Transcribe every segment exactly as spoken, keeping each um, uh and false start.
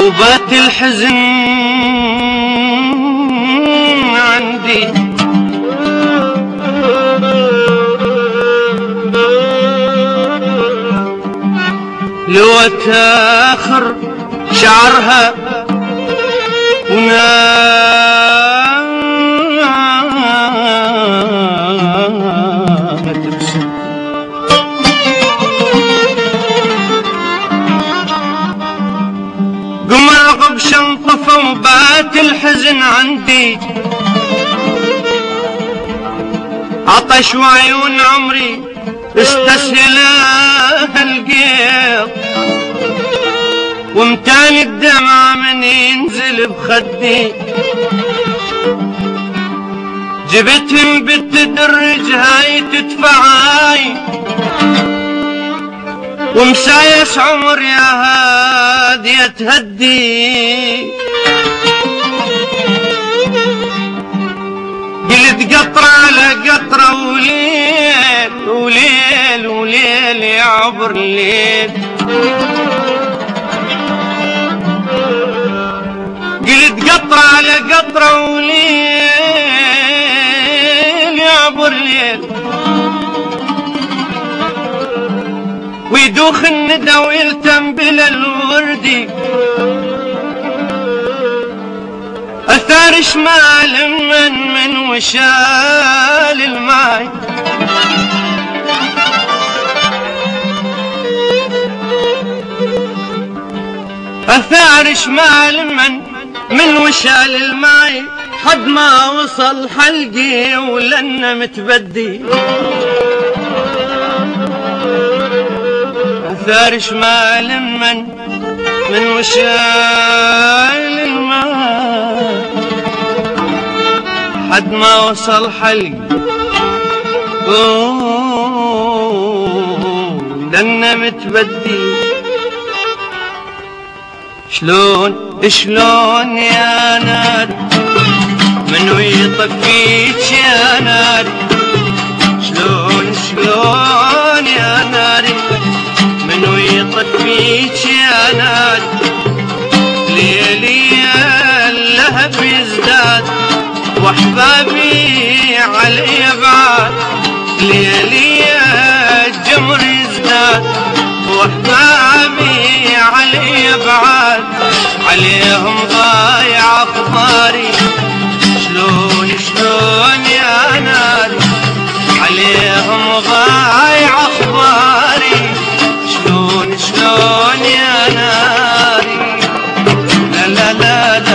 وبات الحزن عندي لو اتاخر شعرها ونامت بسم قمر غبش انطفى وبات الحزن عندي عطش وعيون عمري استسهلها القيض ومتاني الدمع من ينزل بخدي جبتهم بالتدرج هاي تدفعاي ومسايس عمر يا هادي تهدي قلت قطرة على قطرة وليل وليل وليل يعبر الليل قلت قطرة على قطرة وليل يعبر الليل ويدوخ الندى ويلتم الوردي أثار شمال من من وشال الماي أثار شمال من من وشال الماي حد ما وصل حلقي ولنا متبدي أثار شمال من من وشال الماء حد ما وصل حلقي ولنا متبدي شلون شلون يا نار منو يطفيك يا نار شلون شلون يا نار منو يطفيك يا نار ليلي اللهب يزداد واحبابي علي بعاد ليلي الجمر يزداد واحبابي علي بعاد عليهم ضايع اخباري شلون شلون يا ناري عليهم ضايع اخباري شلون شلون يا ناري لا لا لا لا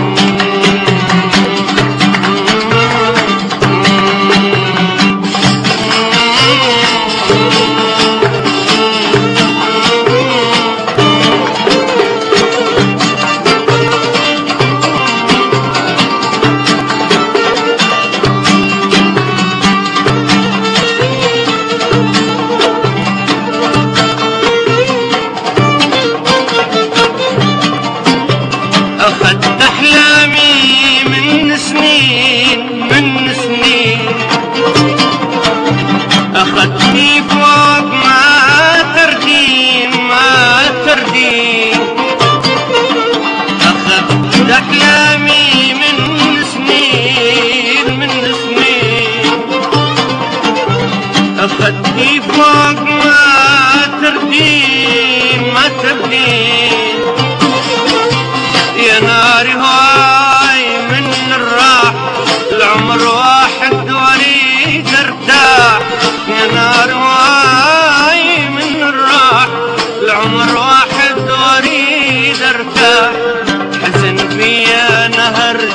أخذت أحلامي من سنين من سنين أخذتني فوق ما تردين ما تردين أخذت أحلامي من سنين من سنين أخذتني فوق ما تردين ما تردين يا ناري هاي من الراح العمر واحد وريد ارتاح يا نار هاي من الراح العمر واحد وريد ارتاح حزن فيا نهر